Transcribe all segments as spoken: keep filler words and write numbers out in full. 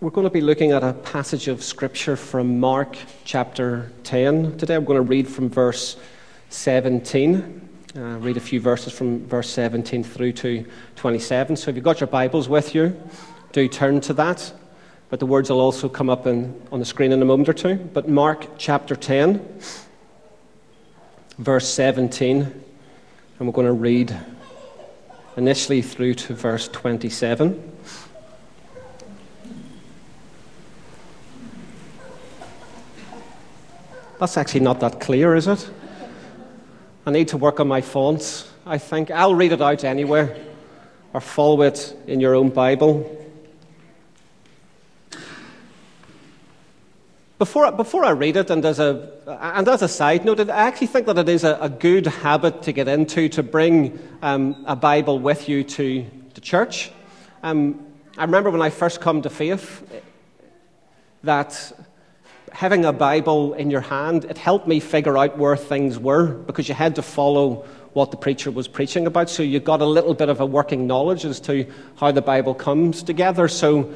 We're going to be looking at a passage of Scripture from Mark chapter ten today. I'm going to read from verse seventeen. Uh, read a few verses from verse seventeen through to twenty-seven. So if you've got your Bibles with you, do turn to that. But the words will also come up in, on the screen in a moment or two. But Mark chapter ten, verse seventeen. And we're going to read initially through to verse twenty-seven. That's actually not that clear, is it? I need to work on my fonts, I think. I'll read it out anyway, or follow it in your own Bible. Before, before I read it, and as a and as a side note, I actually think that it is a, a good habit to get into, to bring um, a Bible with you to, to church. Um, I remember when I first come to faith, that having a Bible in your hand, it helped me figure out where things were, because you had to follow what the preacher was preaching about, so you got a little bit of a working knowledge as to how the Bible comes together. So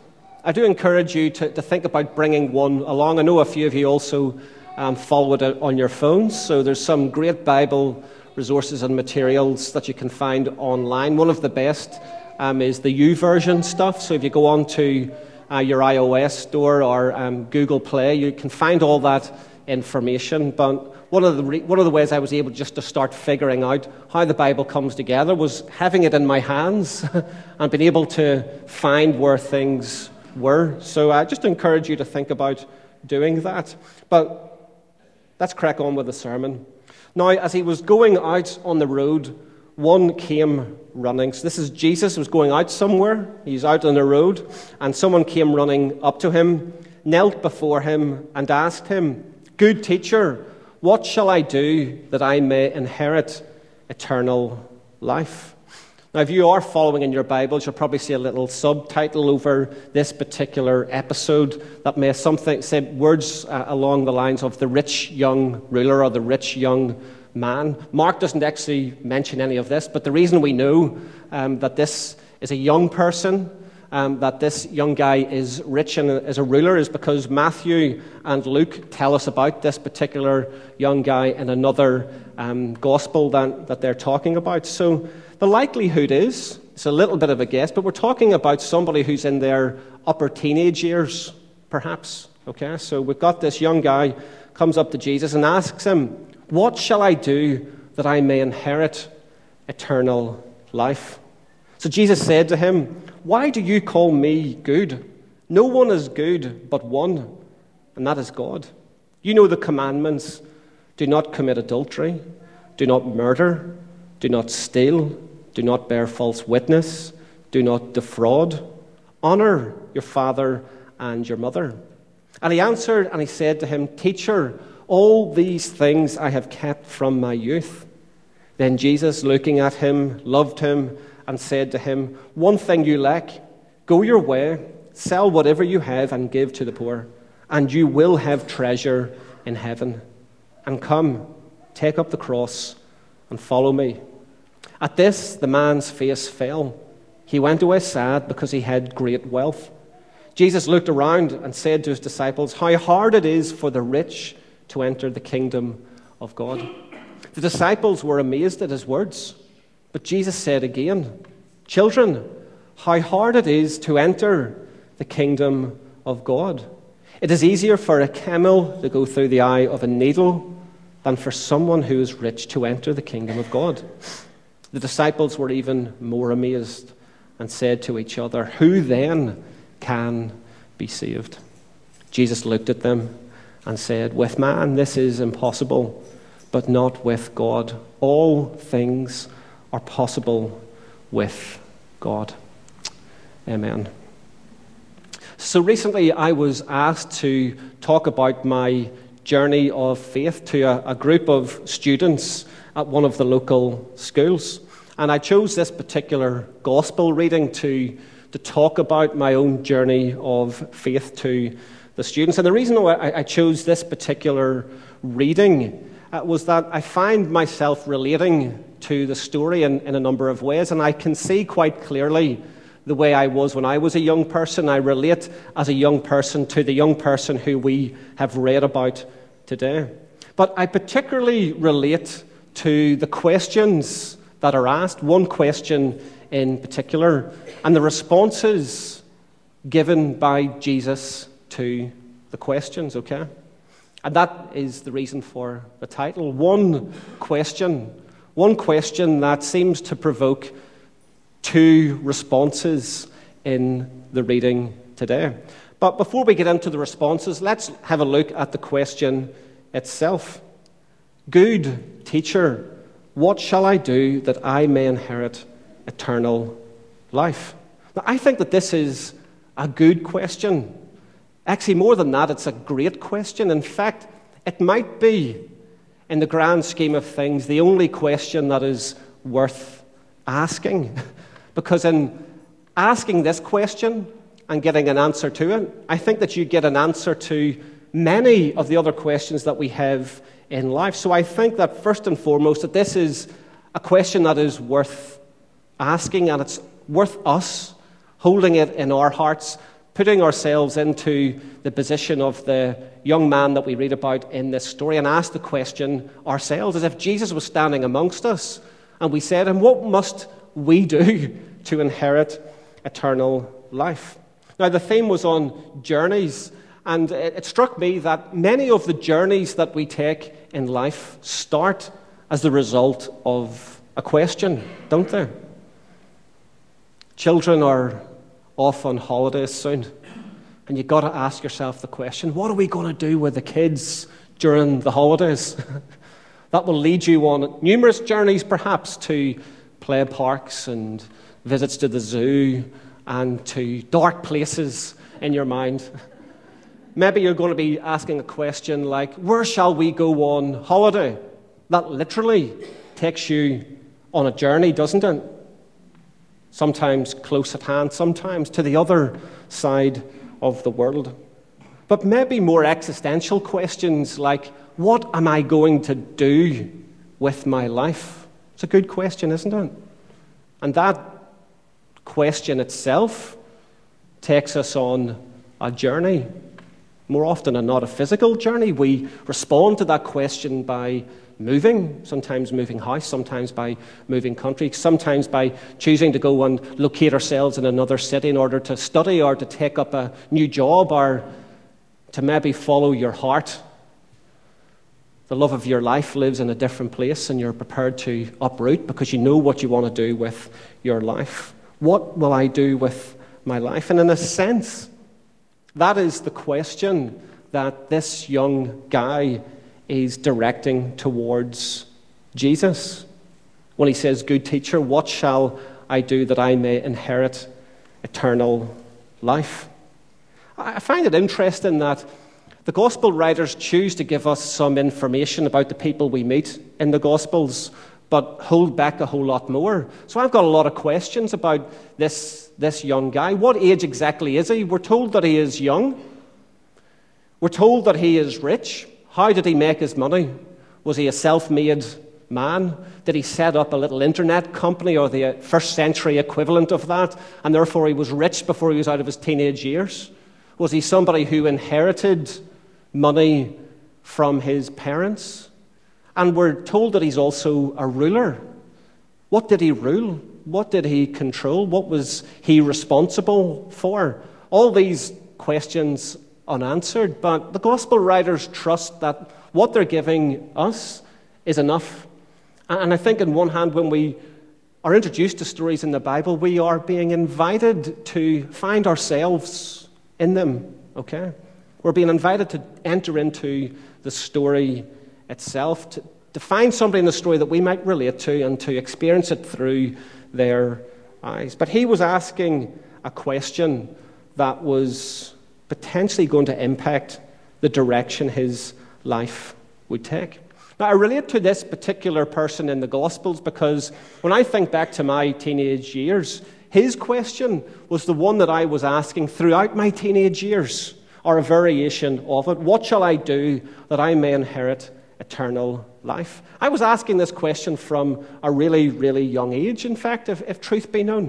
I do encourage you to, to think about bringing one along. I know a few of you also um, follow it on your phones, so there's some great Bible resources and materials that you can find online. One of the best um, is the YouVersion stuff, so if you go on to Uh, your iOS store or um, Google Play, you can find all that information. But one of the re- one of the ways I was able just to start figuring out how the Bible comes together was having it in my hands and being able to find where things were. So I just encourage you to think about doing that. But let's crack on with the sermon. Now, as he was going out on the road, one came running. So this is Jesus was going out somewhere. He's out on the road, and someone came running up to him, knelt before him, and asked him, "Good teacher, what shall I do that I may inherit eternal life?" Now, if you are following in your Bibles, you'll probably see a little subtitle over this particular episode that may something say words uh, along the lines of the rich young ruler or the rich young man. Mark doesn't actually mention any of this, but the reason we know um, that this is a young person, um, that this young guy is rich and is a ruler, is because Matthew and Luke tell us about this particular young guy in another um, gospel that, that they're talking about. So the likelihood is, it's a little bit of a guess, but we're talking about somebody who's in their upper teenage years, perhaps. Okay, so we've got this young guy comes up to Jesus and asks him, "What shall I do that I may inherit eternal life?" So Jesus said to him, "Why do you call me good? No one is good but one, and that is God. You know the commandments. Do not commit adultery. Do not murder. Do not steal. Do not bear false witness. Do not defraud. Honor your father and your mother." And he answered and he said to him, "Teacher, all these things I have kept from my youth." Then Jesus, looking at him, loved him and said to him, "One thing you lack. Go your way, sell whatever you have and give to the poor, and you will have treasure in heaven. And come, take up the cross and follow me." At this, the man's face fell. He went away sad because he had great wealth. Jesus looked around and said to his disciples, "How hard it is for the rich to enter the kingdom of God." The disciples were amazed at his words. But Jesus said again, "Children, how hard it is to enter the kingdom of God. It is easier for a camel to go through the eye of a needle than for someone who is rich to enter the kingdom of God." The disciples were even more amazed and said to each other, "Who then can be saved?" Jesus looked at them and said, "With man this is impossible, but not with God. All things are possible with God." Amen. So recently I was asked to talk about my journey of faith to a, a group of students at one of the local schools. And I chose this particular gospel reading to, to talk about my own journey of faith to the students. And the reason why I, I chose this particular reading uh, was that I find myself relating to the story in, in a number of ways, and I can see quite clearly the way I was when I was a young person. I relate as a young person to the young person who we have read about today. But I particularly relate to the questions that are asked, one question in particular, and the responses given by Jesus to the questions, okay? And that is the reason for the title. One question. One question that seems to provoke two responses in the reading today. But before we get into the responses, let's have a look at the question itself. Good teacher, what shall I do that I may inherit eternal life? Now, I think that this is a good question. Actually, more than that, it's a great question. In fact, it might be, in the grand scheme of things, the only question that is worth asking. Because in asking this question and getting an answer to it, I think that you get an answer to many of the other questions that we have in life. So I think that first and foremost, that this is a question that is worth asking, and it's worth us holding it in our hearts, putting ourselves into the position of the young man that we read about in this story, and ask the question ourselves, as if Jesus was standing amongst us, and we said, and what must we do to inherit eternal life? Now, the theme was on journeys, and it struck me that many of the journeys that we take in life start as the result of a question, don't they? Children are off on holidays soon, and you've got to ask yourself the question, what are we going to do with the kids during the holidays? That will lead you on numerous journeys, perhaps, to play parks and visits to the zoo and to dark places in your mind. Maybe you're going to be asking a question like, where shall we go on holiday? That literally takes you on a journey, doesn't it? Sometimes close at hand, sometimes to the other side of the world. But maybe more existential questions like, what am I going to do with my life? It's a good question, isn't it? And that question itself takes us on a journey. More often than not, a physical journey. We respond to that question by moving, sometimes moving house, sometimes by moving country, sometimes by choosing to go and locate ourselves in another city in order to study or to take up a new job or to maybe follow your heart. The love of your life lives in a different place and you're prepared to uproot because you know what you want to do with your life. What will I do with my life? And in a sense, that is the question that this young guy is directing towards Jesus when he says, good teacher, what shall I do that I may inherit eternal life? I find it interesting that the gospel writers choose to give us some information about the people we meet in the gospels, but hold back a whole lot more. So I've got a lot of questions about this, this young guy. What age exactly is he? We're told that he is young. We're told that he is rich. How did he make his money? Was he a self-made man? Did he set up a little internet company or the first century equivalent of that, and therefore he was rich before he was out of his teenage years? Was he somebody who inherited money from his parents? And we're told that he's also a ruler. What did he rule? What did he control? What was he responsible for? All these questions unanswered, but the gospel writers trust that what they're giving us is enough. And I think on one hand, when we are introduced to stories in the Bible, we are being invited to find ourselves in them, okay? We're being invited to enter into the story itself, to, to find somebody in the story that we might relate to and to experience it through their eyes. But he was asking a question that was potentially going to impact the direction his life would take. Now, I relate to this particular person in the Gospels because when I think back to my teenage years, his question was the one that I was asking throughout my teenage years, or a variation of it. What shall I do that I may inherit eternal life? I was asking this question from a really, really young age, in fact, if, if truth be known.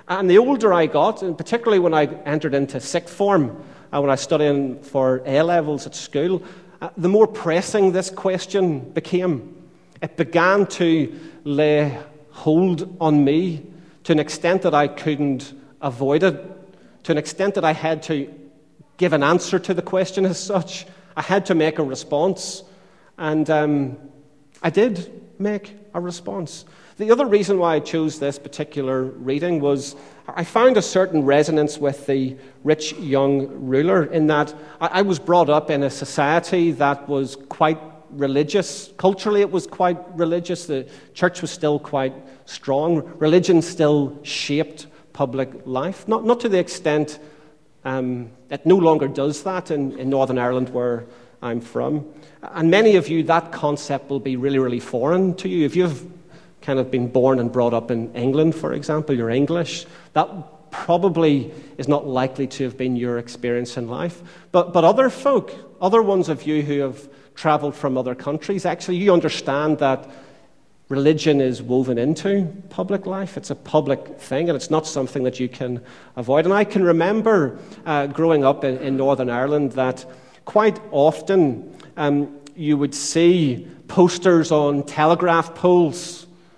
And the older I got, and particularly when I entered into sixth form, uh, when I was studying for A-levels at school, uh, the more pressing this question became. It began to lay hold on me to an extent that I couldn't avoid it, to an extent that I had to give an answer to the question as such. I had to make a response, and um, I did make a response. The other reason why I chose this particular reading was I found a certain resonance with the rich young ruler in that I was brought up in a society that was quite religious. Culturally, it was quite religious. The church was still quite strong. Religion still shaped public life, not, not to the extent um, it no longer does that in, in Northern Ireland, where I'm from. And many of you, that concept will be really, really foreign to you. If you've kind of been born and brought up in England, for example, you're English, that probably is not likely to have been your experience in life. But, but other folk, other ones of you who have traveled from other countries, actually you understand that religion is woven into public life. It's a public thing, and it's not something that you can avoid. And I can remember uh, growing up in, in Northern Ireland that quite often um, you would see posters on telegraph poles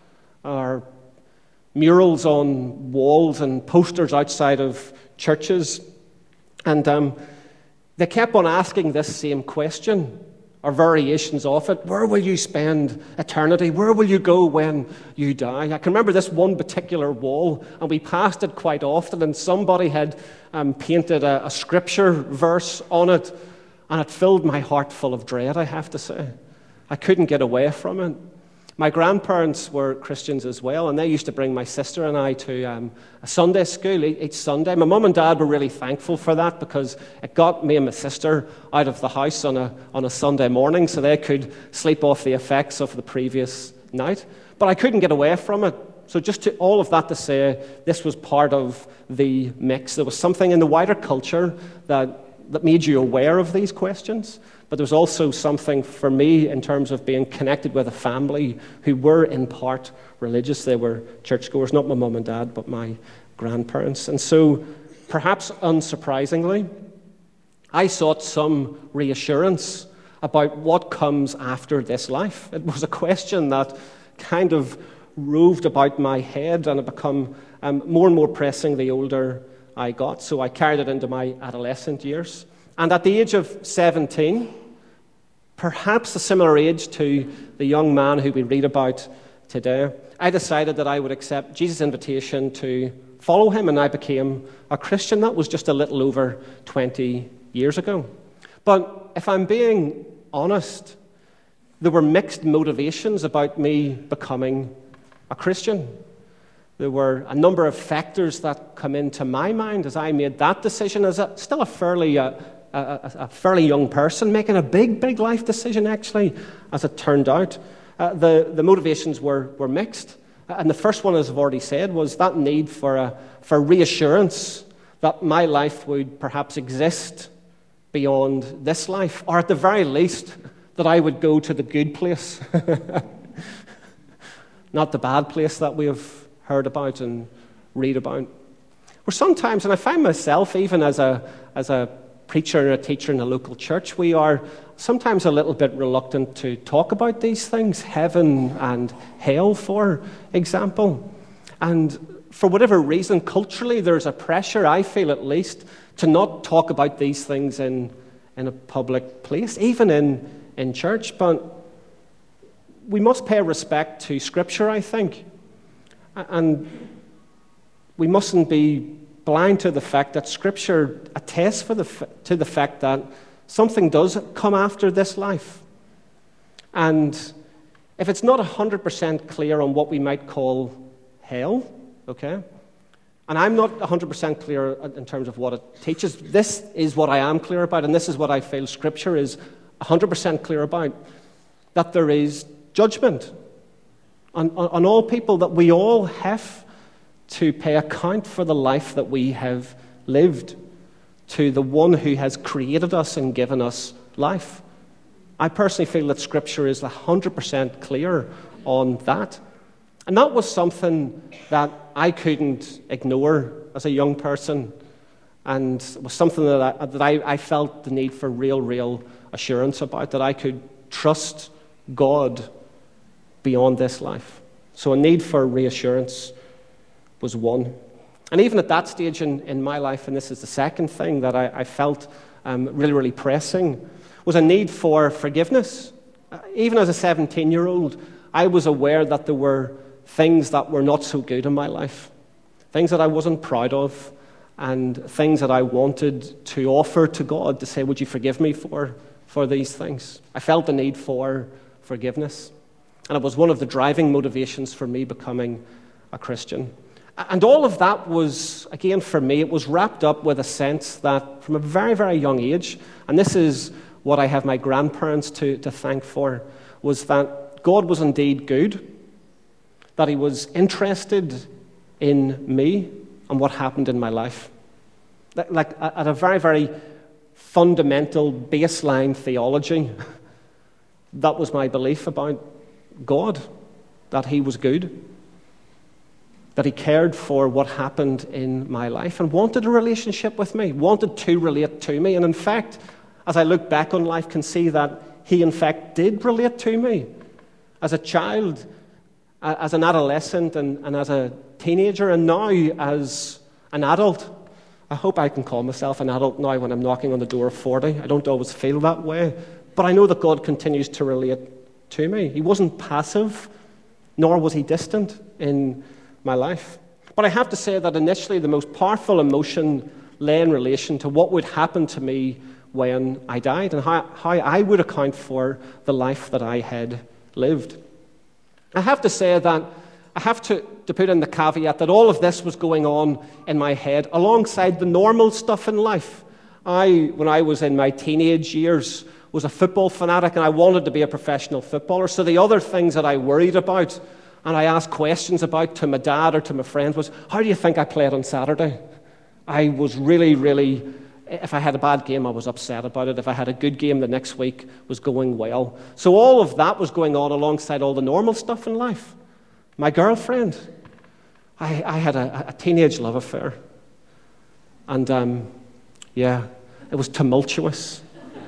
or murals on walls and posters outside of churches. And um, they kept on asking this same question, or variations of it. Where will you spend eternity? Where will you go when you die? I can remember this one particular wall, and we passed it quite often, and somebody had um, painted a, a scripture verse on it, and it filled my heart full of dread, I have to say. I couldn't get away from it. My grandparents were Christians as well, and they used to bring my sister and I to um, a Sunday school each Sunday. My mum and dad were really thankful for that because it got me and my sister out of the house on a, on a Sunday morning so they could sleep off the effects of the previous night. But I couldn't get away from it. So just to, all of that to say, this was part of the mix. There was something in the wider culture that, that made you aware of these questions. But there was also something for me in terms of being connected with a family who were in part religious. They were churchgoers, not my mum and dad, but my grandparents. And so, perhaps unsurprisingly, I sought some reassurance about what comes after this life. It was a question that kind of roved about my head, and it became um, more and more pressing the older I got. So I carried it into my adolescent years. And at the age of seventeen, perhaps a similar age to the young man who we read about today, I decided that I would accept Jesus' invitation to follow him, and I became a Christian. That was just a little over twenty years ago. But if I'm being honest, there were mixed motivations about me becoming a Christian. There were a number of factors that come into my mind as I made that decision as a, still a fairly uh, A, a fairly young person, making a big, big life decision, actually, as it turned out. Uh, the, the motivations were, were mixed. And the first one, as I've already said, was that need for, a, for reassurance that my life would perhaps exist beyond this life, or at the very least, that I would go to the good place, not the bad place that we have heard about and read about. Or sometimes, and I find myself, even as a as a preacher and a teacher in a local church, we are sometimes a little bit reluctant to talk about these things, heaven and hell, for example. And for whatever reason, culturally, there's a pressure, I feel at least, to not talk about these things in, in a public place, even in, in church. But we must pay respect to Scripture, I think. And we mustn't be blind to the fact that Scripture attests for the, to the fact that something does come after this life. And if it's not one hundred percent clear on what we might call hell, okay, and I'm not one hundred percent clear in terms of what it teaches, this is what I am clear about, and this is what I feel Scripture is one hundred percent clear about, that there is judgment on, on, on all people, that we all have to pay account for the life that we have lived to the one who has created us and given us life. I personally feel that Scripture is one hundred percent clear on that. And that was something that I couldn't ignore as a young person, and it was something that I, that I, I felt the need for real, real assurance about, that I could trust God beyond this life. So a need for reassurance was one. And even at that stage in, in my life, and this is the second thing that I, I felt um, really, really pressing, was a need for forgiveness. Uh, even as a seventeen-year-old, I was aware that there were things that were not so good in my life, things that I wasn't proud of, and things that I wanted to offer to God to say, would you forgive me for, for these things? I felt the need for forgiveness. And it was one of the driving motivations for me becoming a Christian. And all of that was, again, for me, it was wrapped up with a sense that from a very, very young age, and this is what I have my grandparents to, to thank for, was that God was indeed good, that he was interested in me and what happened in my life. Like at a very, very fundamental baseline theology, that was my belief about God, that he was good, that he cared for what happened in my life and wanted a relationship with me, wanted to relate to me. And in fact, as I look back on life, can see that he in fact did relate to me as a child, as an adolescent, and, and as a teenager, and now as an adult. I hope I can call myself an adult now when I'm knocking on the door of forty. I don't always feel that way, but I know that God continues to relate to me. He wasn't passive, nor was he distant in my life. But I have to say that initially the most powerful emotion lay in relation to what would happen to me when I died, and how, how I would account for the life that I had lived. I have to say that I have to, to put in the caveat that all of this was going on in my head alongside the normal stuff in life. I, when I was in my teenage years, was a football fanatic, and I wanted to be a professional footballer. So the other things that I worried about and I asked questions about to my dad or to my friends was, how do you think I played on Saturday? I was really, really, if I had a bad game, I was upset about it. If I had a good game, the next week was going well. So all of that was going on alongside all the normal stuff in life. My girlfriend, I, I had a, a teenage love affair. And, um, yeah, it was tumultuous.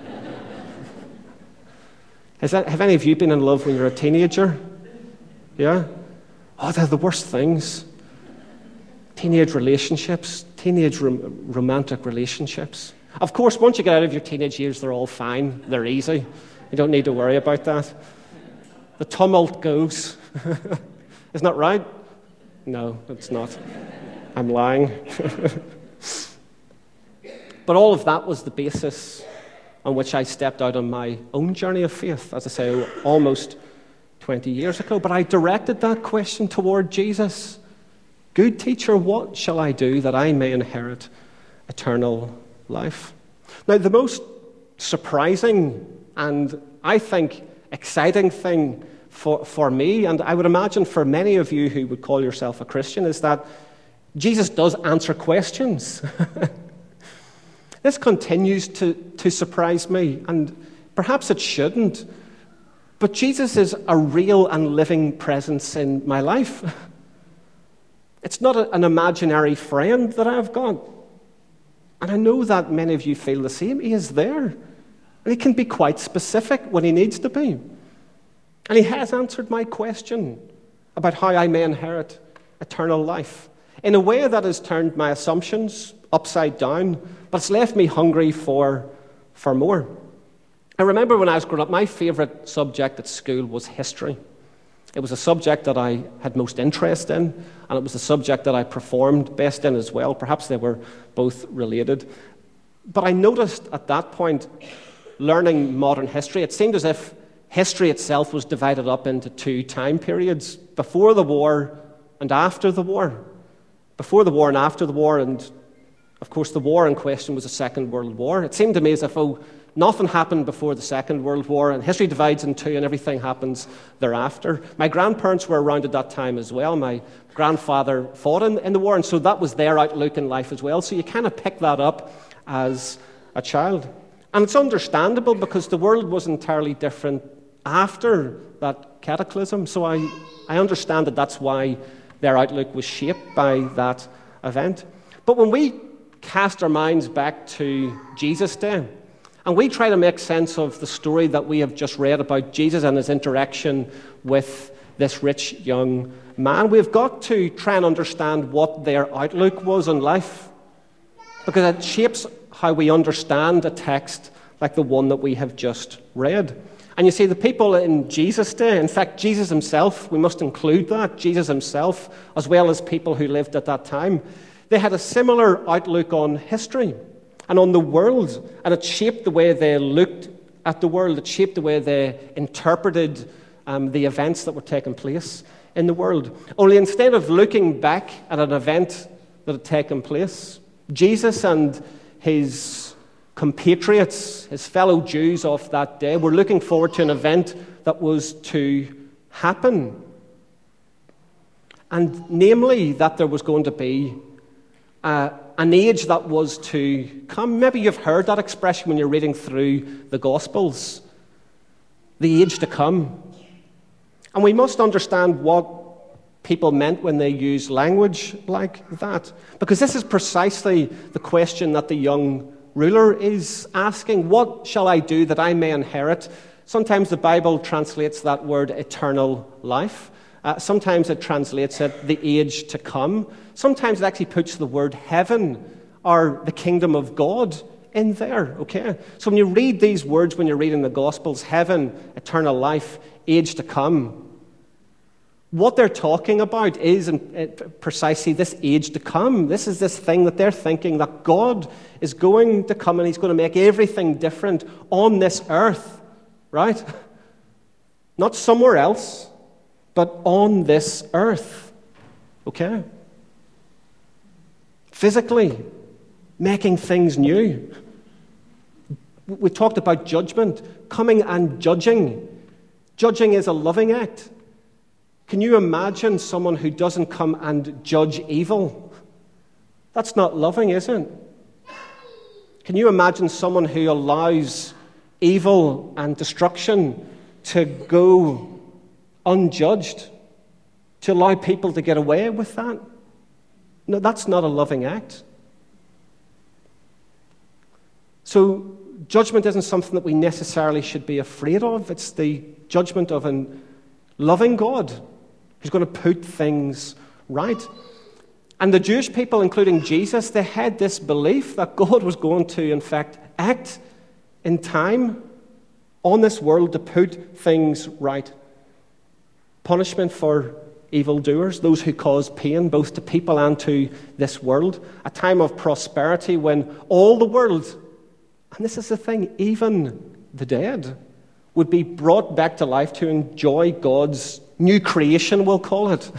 Has that, have any of you been in love when you were a teenager? Yeah? Oh, they're the worst things. Teenage relationships, teenage rom- romantic relationships. Of course, once you get out of your teenage years, they're all fine. They're easy. You don't need to worry about that. The tumult goes. Isn't that right? No, it's not. I'm lying. But all of that was the basis on which I stepped out on my own journey of faith, as I say, almost twenty years ago. But I directed that question toward Jesus. Good teacher, what shall I do that I may inherit eternal life? Now, the most surprising and, I think, exciting thing for, for me, and I would imagine for many of you who would call yourself a Christian, is that Jesus does answer questions. This continues to, to surprise me, and perhaps it shouldn't, but Jesus is a real and living presence in my life. It's not a, an imaginary friend that I've got. And I know that many of you feel the same. He is there. And he can be quite specific when he needs to be. And he has answered my question about how I may inherit eternal life in a way that has turned my assumptions upside down, but it's left me hungry for, for more. I remember when I was growing up, my favourite subject at school was history. It was a subject that I had most interest in, and it was the subject that I performed best in as well. Perhaps they were both related. But I noticed at that point, learning modern history, it seemed as if history itself was divided up into two time periods, before the war and after the war. Before the war and after the war, and of course the war in question was the Second World War. It seemed to me as if, oh, nothing happened before the Second World War, and history divides in two, and everything happens thereafter. My grandparents were around at that time as well. My grandfather fought in, in the war, and so that was their outlook in life as well. So you kind of pick that up as a child. And it's understandable because the world was entirely different after that cataclysm. So I, I understand that that's why their outlook was shaped by that event. But when we cast our minds back to Jesus' day, and we try to make sense of the story that we have just read about Jesus and his interaction with this rich young man, we've got to try and understand what their outlook was on life, because it shapes how we understand a text like the one that we have just read. And you see, the people in Jesus' day, in fact, Jesus himself, we must include that, Jesus himself, as well as people who lived at that time, they had a similar outlook on history and on the world, and it shaped the way they looked at the world. It shaped the way they interpreted um, the events that were taking place in the world. Only instead of looking back at an event that had taken place, Jesus and his compatriots, his fellow Jews of that day, were looking forward to an event that was to happen. And namely, that there was going to be uh, an age that was to come. Maybe you've heard that expression when you're reading through the Gospels. The age to come. And we must understand what people meant when they used language like that. Because this is precisely the question that the young ruler is asking. What shall I do that I may inherit? Sometimes the Bible translates that word eternal life. Uh, sometimes it translates it the age to come. Sometimes it actually puts the word heaven or the kingdom of God in there, okay? So when you read these words, when you're reading the Gospels, heaven, eternal life, age to come, what they're talking about is precisely this age to come. This is this thing that they're thinking that God is going to come and he's going to make everything different on this earth, right? Not somewhere else, but on this earth, okay? Physically, making things new. We talked about judgment, coming and judging. Judging is a loving act. Can you imagine someone who doesn't come and judge evil? That's not loving, is it? Can you imagine someone who allows evil and destruction to go unjudged, to allow people to get away with that? No, that's not a loving act. So judgment isn't something that we necessarily should be afraid of. It's the judgment of a loving God who's going to put things right. And the Jewish people, including Jesus, they had this belief that God was going to, in fact, act in time on this world to put things right. Punishment for evildoers, those who cause pain both to people and to this world. A time of prosperity when all the world, and this is the thing, even the dead, would be brought back to life to enjoy God's new creation, we'll call it.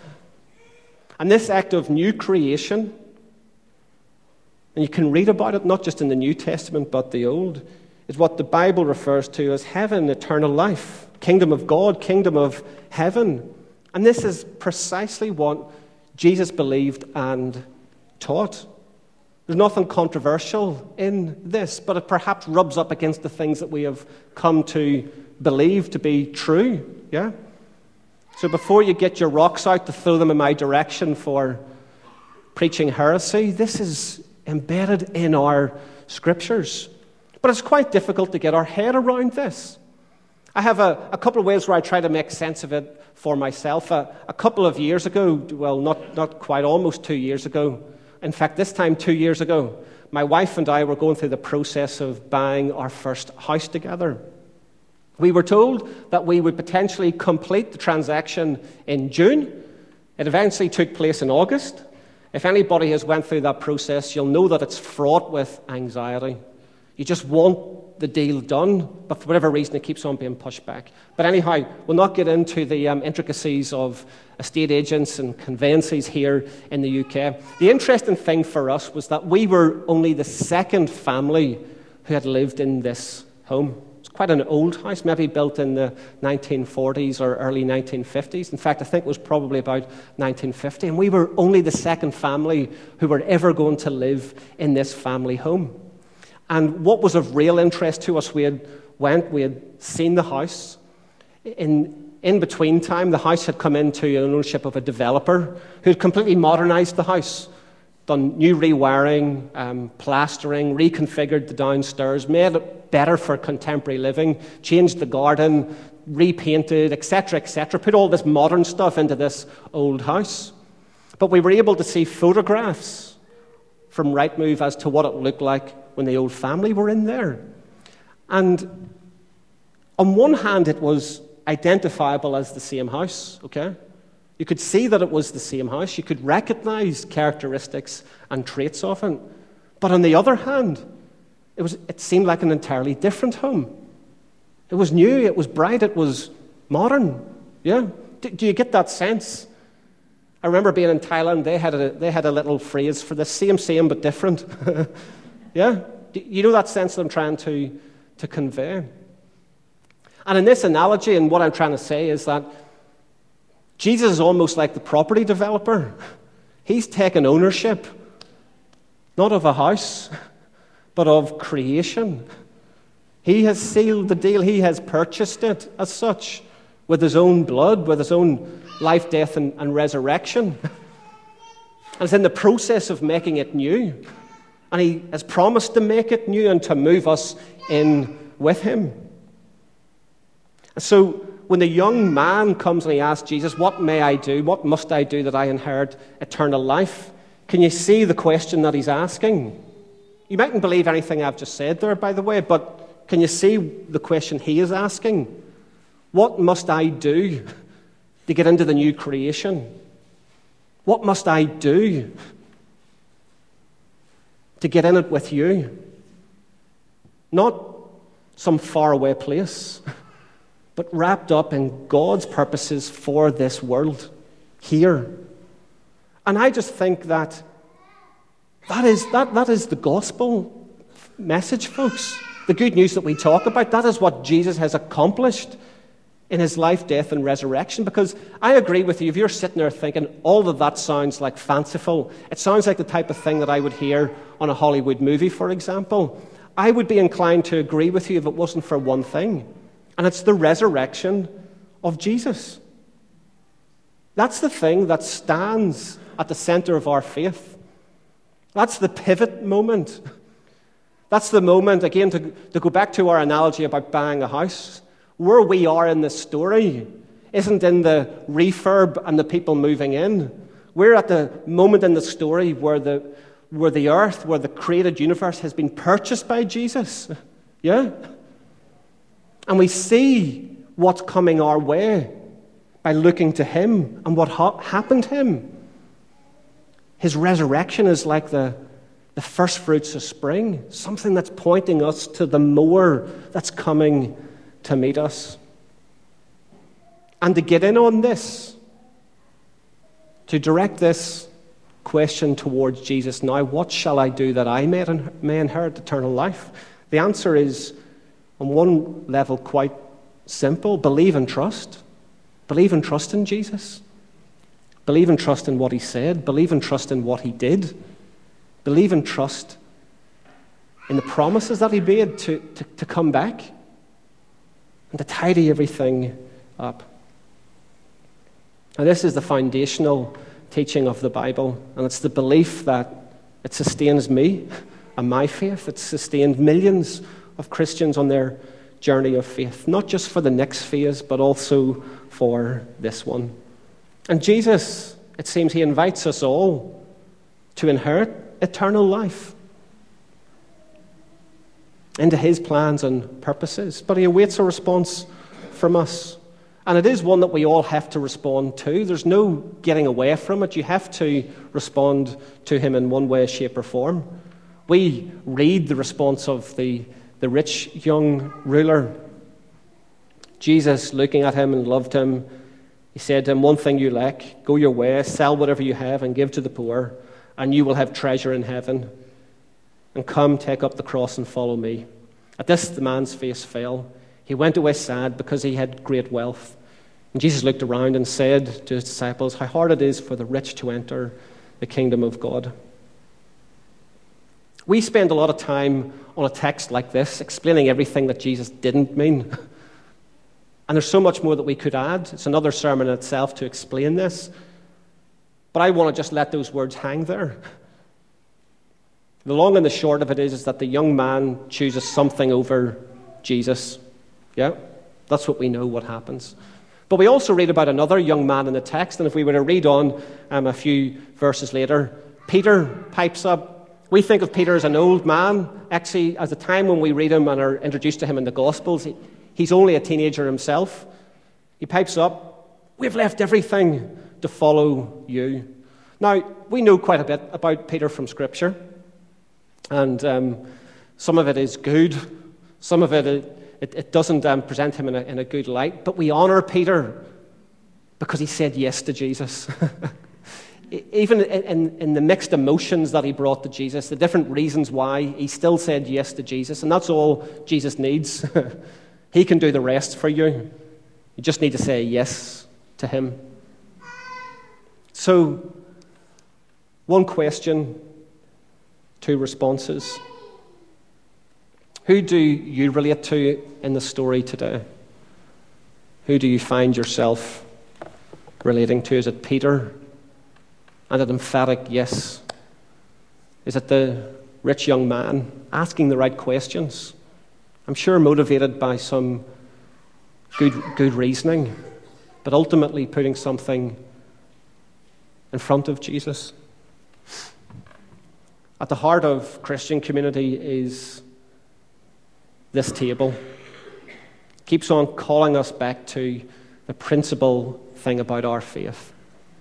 And this act of new creation, and you can read about it not just in the New Testament but the Old, is what the Bible refers to as heaven, eternal life, kingdom of God, kingdom of heaven. And this is precisely what Jesus believed and taught. There's nothing controversial in this, but it perhaps rubs up against the things that we have come to believe to be true. Yeah? So before you get your rocks out to throw them in my direction for preaching heresy, this is embedded in our scriptures. But it's quite difficult to get our head around this. I have a, a couple of ways where I try to make sense of it for myself. A, a couple of years ago, well, not, not quite, almost two years ago, in fact, this time two years ago, my wife and I were going through the process of buying our first house together. We were told that we would potentially complete the transaction in June. It eventually took place in August. If anybody has went through that process, you'll know that it's fraught with anxiety. You just want the deal done, but for whatever reason, it keeps on being pushed back. But anyhow, we'll not get into the um, intricacies of estate agents and conveyances here in the U K. The interesting thing for us was that we were only the second family who had lived in this home. It's quite an old house, maybe built in the nineteen forties or early nineteen fifties. In fact, I think it was probably about nineteen fifty. And we were only the second family who were ever going to live in this family home. And what was of real interest to us, we had went, we had seen the house, in, in between time, the house had come into ownership of a developer who had completely modernized the house, done new rewiring, um, plastering, reconfigured the downstairs, made it better for contemporary living, changed the garden, repainted, et cetera, et cetera, put all this modern stuff into this old house. But we were able to see photographs from Rightmove as to what it looked like when the old family were in there. And on one hand, it was identifiable as the same house, okay? You could see that it was the same house. You could recognize characteristics and traits of it. But on the other hand, it was it seemed like an entirely different home. It was new, it was bright, it was modern. Yeah? Do, do you get that sense? I remember being in Thailand, they had a, they had a little phrase for the same, same, but different. Yeah? Do you know that sense that I'm trying to, to convey? And in this analogy, and what I'm trying to say is that Jesus is almost like the property developer. He's taken ownership, not of a house, but of creation. He has sealed the deal. He has purchased it as such with his own blood, with his own life, death, and, and resurrection. And it's in the process of making it new. And he has promised to make it new and to move us in with him. And so when the young man comes and he asks Jesus, what may I do? What must I do that I inherit eternal life? Can you see the question that he's asking? You mightn't believe anything I've just said there, by the way, but can you see the question he is asking? What must I do to get into the new creation? What must I do to get in it with you? Not some faraway place, but wrapped up in God's purposes for this world here. And I just think that that is, that, that is the gospel message, folks. The good news that we talk about, that is what Jesus has accomplished in his life, death, and resurrection. Because I agree with you, if you're sitting there thinking, all of that sounds like fanciful, it sounds like the type of thing that I would hear on a Hollywood movie, for example, I would be inclined to agree with you if it wasn't for one thing. And it's the resurrection of Jesus. That's the thing that stands at the center of our faith. That's the pivot moment. That's the moment, again, to, to go back to our analogy about buying a house. Where we are in this story isn't in the refurb and the people moving in. We're at the moment in the story where the, where the earth, where the created universe has been purchased by Jesus. Yeah? And we see what's coming our way by looking to him and what ha- happened to him. His resurrection is like the, the first fruits of spring, something that's pointing us to the more that's coming to meet us. And to get in on this, to direct this question towards Jesus now, what shall I do that I may, may inherit eternal life? The answer is, on one level, quite simple. Believe and trust. Believe and trust in Jesus. Believe and trust in what he said. Believe and trust in what he did. Believe and trust in the promises that he made to, to, to come back and to tidy everything up. Now, this is the foundational teaching of the Bible, and it's the belief that it sustains me and my faith. It's sustained millions of Christians on their journey of faith, not just for the next phase, but also for this one. And Jesus, it seems, he invites us all to inherit eternal life into his plans and purposes, but he awaits a response from us. And it is one that we all have to respond to. There's no getting away from it. You have to respond to him in one way, shape, or form. We read the response of the The rich young ruler. Jesus, looking at him and loved him, he said to him, one thing you lack, go your way, sell whatever you have and give to the poor, and you will have treasure in heaven. And come, take up the cross and follow me. At this, the man's face fell. He went away sad because he had great wealth. And Jesus looked around and said to his disciples, how hard it is for the rich to enter the kingdom of God. We spend a lot of time on a text like this, explaining everything that Jesus didn't mean. And there's so much more that we could add. It's another sermon in itself to explain this. But I want to just let those words hang there. The long and the short of it is, is that the young man chooses something over Jesus. Yeah, that's what we know what happens. But we also read about another young man in the text, and if we were to read on um, a few verses later, Peter pipes up. We think of Peter as an old man. Actually, at the time when we read him and are introduced to him in the Gospels, he, he's only a teenager himself. He pipes up, "We've left everything to follow you." Now, we know quite a bit about Peter from Scripture, and um, some of it is good, some of it, it, it doesn't um, present him in a, in a good light, but we honor Peter because he said yes to Jesus. Even in, in the mixed emotions that he brought to Jesus, the different reasons why, he still said yes to Jesus, and that's all Jesus needs. He can do the rest for you. You just need to say yes to him. So, one question, two responses. Who do you relate to in the story today? Who do you find yourself relating to? Is it Peter and an emphatic yes? Is it the rich young man asking the right questions? I'm sure motivated by some good, good reasoning, but ultimately putting something in front of Jesus. At the heart of Christian community is this table. It keeps on calling us back to the principal thing about our faith.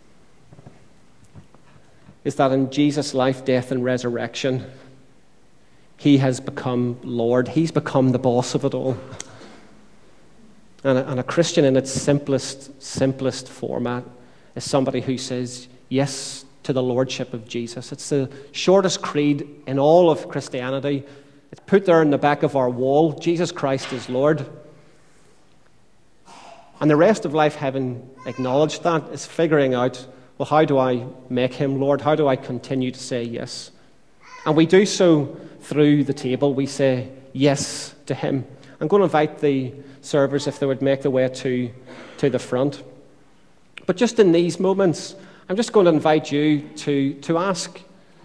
Is that in Jesus' life, death, and resurrection, he has become Lord. He's become the boss of it all. And a, and a Christian in its simplest, simplest format is somebody who says yes to the lordship of Jesus. It's the shortest creed in all of Christianity. It's put there in the back of our wall. Jesus Christ is Lord. And the rest of life, having acknowledged that, is figuring out, well, how do I make him Lord? How do I continue to say yes? And we do so through the table. We say yes to him. I'm going to invite the servers, if they would make their way to, to the front. But just in these moments, I'm just going to invite you to, to ask,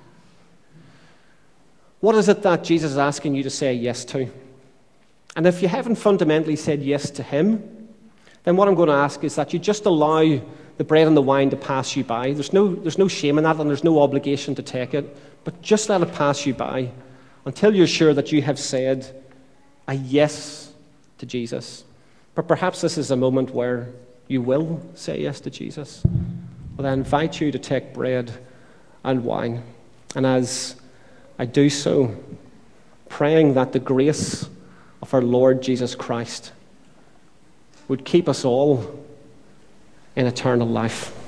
what is it that Jesus is asking you to say yes to? And if you haven't fundamentally said yes to him, then what I'm going to ask is that you just allow the bread and the wine to pass you by. There's no, there's no shame in that, and there's no obligation to take it, but just let it pass you by until you're sure that you have said a yes to Jesus. But perhaps this is a moment where you will say yes to Jesus. Well, I invite you to take bread and wine. And as I do so, praying that the grace of our Lord Jesus Christ would keep us all in eternal life.